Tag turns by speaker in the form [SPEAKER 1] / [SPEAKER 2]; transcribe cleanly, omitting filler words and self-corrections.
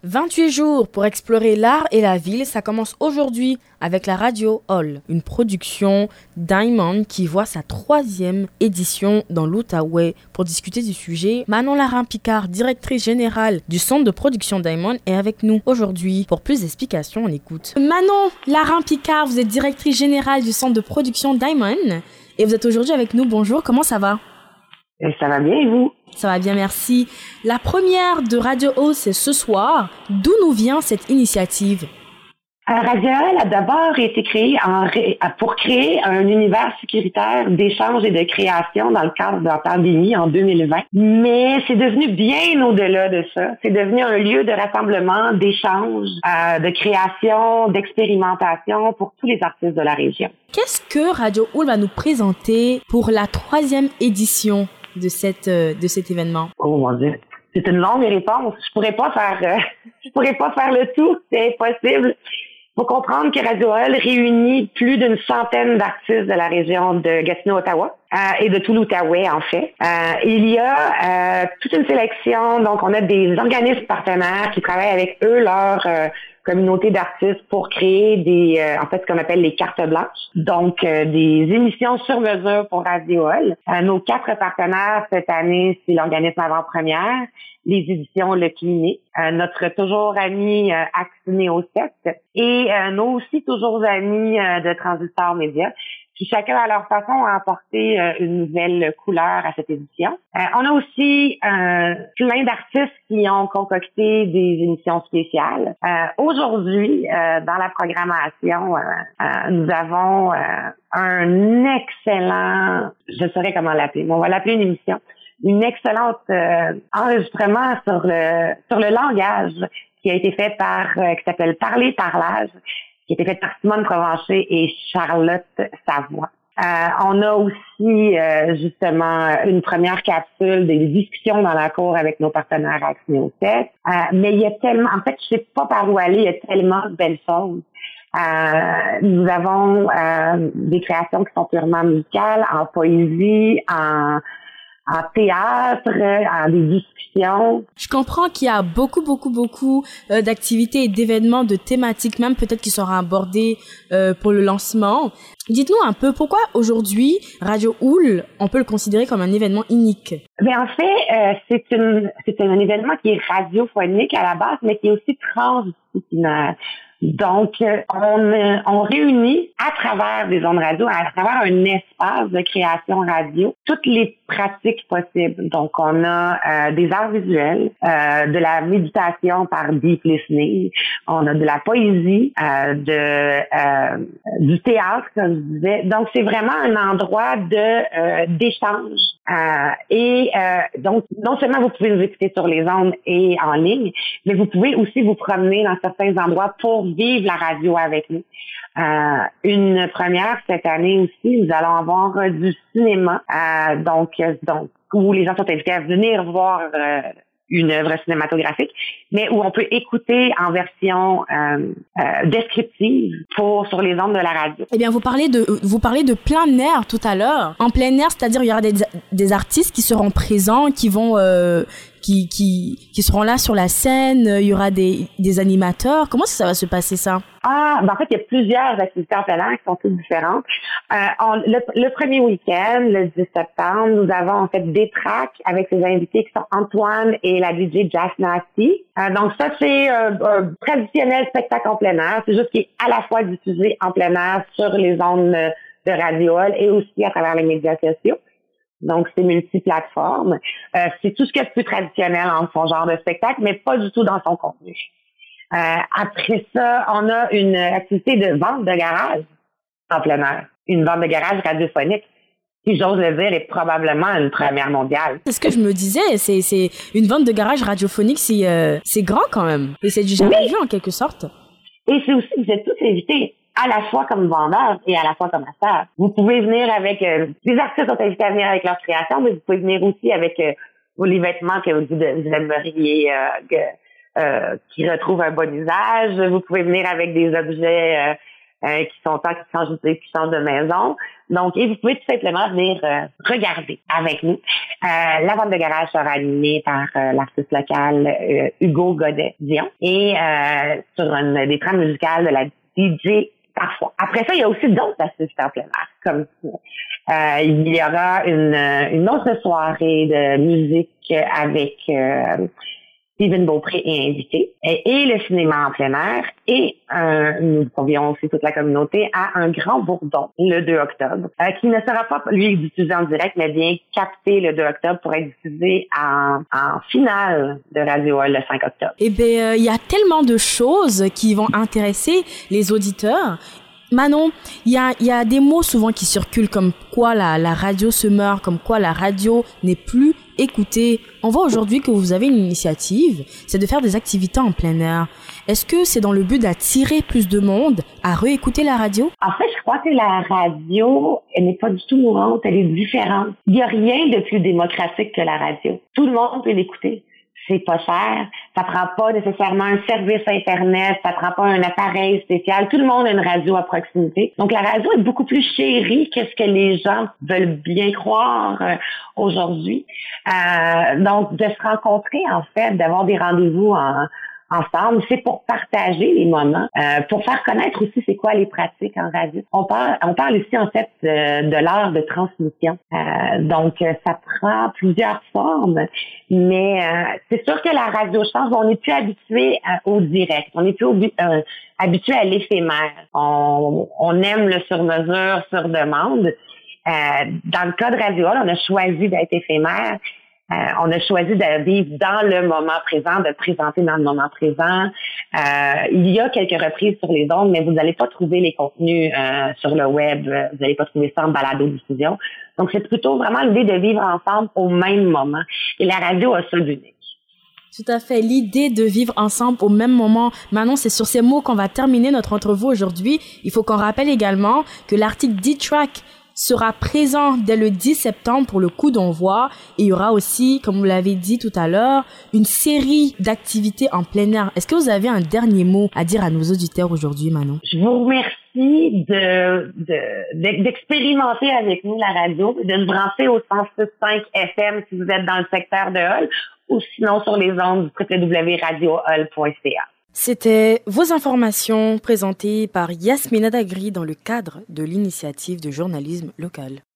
[SPEAKER 1] 28 jours pour explorer l'art et la ville, ça commence aujourd'hui avec la Radio Hall, une production Diamond qui voit sa 3e édition dans l'Outaouais. Pour discuter du sujet, Manon Larin-Picard, directrice générale du centre de production Diamond, est avec nous aujourd'hui. Pour plus d'explications, on écoute. Manon Larin-Picard, vous êtes directrice générale du centre de production Diamond et vous êtes aujourd'hui avec nous. Bonjour, comment ça va?
[SPEAKER 2] Ça va bien et vous?
[SPEAKER 1] Ça va bien, merci. La première de Radio Hall, c'est ce soir. D'où nous vient cette initiative?
[SPEAKER 2] Radio Hall a d'abord été créée pour créer un univers sécuritaire d'échange et de création dans le cadre de la pandémie en 2020. Mais c'est devenu bien au-delà de ça. C'est devenu un lieu de rassemblement, d'échange, de création, d'expérimentation pour tous les artistes de la région.
[SPEAKER 1] Qu'est-ce que Radio Hall va nous présenter pour la 3e édition de cet événement?
[SPEAKER 2] Oh mon Dieu, c'est une longue réponse. Je pourrais pas faire le tout, c'est impossible. Faut comprendre que Radio Hall réunit plus d'une centaine d'artistes de la région de Gatineau-Ottawa et de tout l'Outaouais en fait. Il y a toute une sélection, donc on a des organismes partenaires qui travaillent avec eux leur communauté d'artistes pour créer en fait ce qu'on appelle les cartes blanches, donc des émissions sur mesure pour Radio Hall. Nos 4 partenaires cette année, c'est l'organisme Avant-Première, les éditions Le Clinique, notre toujours ami Axe Néo 7 et nos aussi toujours amis de Transistor Média, qui chacun à leur façon a apporté une nouvelle couleur à cette édition. On a aussi plein d'artistes qui ont concocté des émissions spéciales. Aujourd'hui, dans la programmation, nous avons un excellent, je ne saurais comment l'appeler, mais on va l'appeler une excellente enregistrement sur le langage qui a été fait qui s'appelle Parler Parlage, qui a été fait par Simone Provencher et Charlotte Savoie. On a aussi justement une première capsule des discussions dans la cour avec nos partenaires Axnéotech. Mais il y a tellement, en fait, je sais pas par où aller, il y a tellement de belles choses. Nous avons des créations qui sont purement musicales, en poésie, en théâtre, en des discussions.
[SPEAKER 1] Je comprends qu'il y a beaucoup d'activités et d'événements, de thématiques même peut-être qui seront abordés pour le lancement. Dites-nous un peu pourquoi aujourd'hui Radio Hall, on peut le considérer comme un événement unique.
[SPEAKER 2] En fait, c'est un événement qui est radiophonique à la base, mais qui est aussi transdisciplinaire. Donc, on réunit à travers des ondes radio, à travers un espace de création radio, toutes les pratiques possibles. Donc, on a des arts visuels, de la méditation par deep listening, on a de la poésie, du théâtre, comme je disais. Donc, c'est vraiment un endroit d'échange. Donc, non seulement vous pouvez nous écouter sur les ondes et en ligne, mais vous pouvez aussi vous promener dans certains endroits pour vivre la radio avec nous. Une première cette année aussi, nous allons avoir du cinéma, donc où les gens sont invités à venir voir une œuvre cinématographique, mais où on peut écouter en version descriptive sur les ondes de la radio.
[SPEAKER 1] Eh bien, vous parlez de plein air tout à l'heure. En plein air, c'est-à-dire il y aura des artistes qui seront présents, qui vont qui seront là sur la scène, il y aura des animateurs. Comment ça va se passer ça?
[SPEAKER 2] En fait, il y a plusieurs activités en plein air qui sont toutes différentes. Le premier week-end, le 10 septembre, nous avons en fait des tracks avec les invités qui sont Antoine et la DJ Jazz Nasty. Donc ça, c'est un traditionnel spectacle en plein air. C'est juste qu'il est à la fois diffusé en plein air sur les ondes de Radio Hall et aussi à travers les médias sociaux. Donc, c'est multiplateforme. C'est tout ce qu'il y a de plus traditionnel en son genre de spectacle, mais pas du tout dans son contenu. Après ça, on a une activité de vente de garage en plein air. Une vente de garage radiophonique, qui, j'ose le dire, est probablement une première mondiale.
[SPEAKER 1] C'est ce que je me disais, c'est une vente de garage radiophonique, c'est grand quand même. Et c'est du jamais vu en quelque sorte.
[SPEAKER 2] Et c'est aussi que vous êtes tous invités à la fois comme vendeurs et à la fois comme acheteurs. Vous pouvez venir avec... les artistes sont invités à venir avec leur création, mais vous pouvez venir aussi avec les vêtements que vous aimeriez qui retrouvent un bon usage. Vous pouvez venir avec des objets qui changent de maison. Donc, et vous pouvez tout simplement venir regarder avec nous. La vente de garage sera animée par l'artiste local Hugo Godet-Dion et sur des trames musicales de la DJ parfois. Après ça, il y a aussi d'autres artistes en plein air, comme il y aura une autre soirée de musique avec Steven Beaupré est invité, et le cinéma en plein air, et nous convions aussi toute la communauté à un grand bourdon le 2 octobre, qui ne sera pas, lui, diffusé en direct, mais bien capté le 2 octobre pour être diffusé en finale de Radio Hall le 5 octobre.
[SPEAKER 1] Eh bien, il y a tellement de choses qui vont intéresser les auditeurs. Manon, il y a des mots souvent qui circulent comme quoi la radio se meurt, comme quoi la radio n'est plus écoutée. On voit aujourd'hui que vous avez une initiative, c'est de faire des activités en plein air. Est-ce que c'est dans le but d'attirer plus de monde à réécouter la radio?
[SPEAKER 2] En fait, je crois que la radio, elle n'est pas du tout mourante, elle est différente. Il n'y a rien de plus démocratique que la radio. Tout le monde peut l'écouter. C'est pas cher, ça prend pas nécessairement un service Internet, ça prend pas un appareil spécial, tout le monde a une radio à proximité. Donc la radio est beaucoup plus chérie que ce que les gens veulent bien croire aujourd'hui. Donc de se rencontrer en fait, d'avoir des rendez-vous ensemble, c'est pour partager les moments, pour faire connaître aussi c'est quoi les pratiques en radio. On parle ici en fait de l'heure de transmission. Donc ça prend plusieurs formes, mais c'est sûr que la radio change. On n'est plus habitué au direct, on n'est plus habitué à l'éphémère. On aime le sur-mesure, sur demande. Dans le cas de Radio Hall, on a choisi d'être éphémère. On a choisi de vivre dans le moment présent, de présenter dans le moment présent. Il y a quelques reprises sur les ondes, mais vous n'allez pas trouver les contenus sur le web. Vous n'allez pas trouver ça en balado-diffusion. Donc, c'est plutôt vraiment l'idée de vivre ensemble au même moment. Et la radio a ça d'unique.
[SPEAKER 1] Tout à fait. L'idée de vivre ensemble au même moment. Manon, c'est sur ces mots qu'on va terminer notre entrevue aujourd'hui. Il faut qu'on rappelle également que l'article D-Track sera présent dès le 10 septembre pour le coup d'envoi. Et il y aura aussi, comme vous l'avez dit tout à l'heure, une série d'activités en plein air. Est-ce que vous avez un dernier mot à dire à nos auditeurs aujourd'hui, Manon?
[SPEAKER 2] Je vous remercie d'expérimenter avec nous la radio, de se brancher au 106.5 FM si vous êtes dans le secteur de Hall, ou sinon sur les ondes du www.radiohall.ca.
[SPEAKER 1] C'était vos informations présentées par Yasmina Dagri dans le cadre de l'initiative de journalisme local.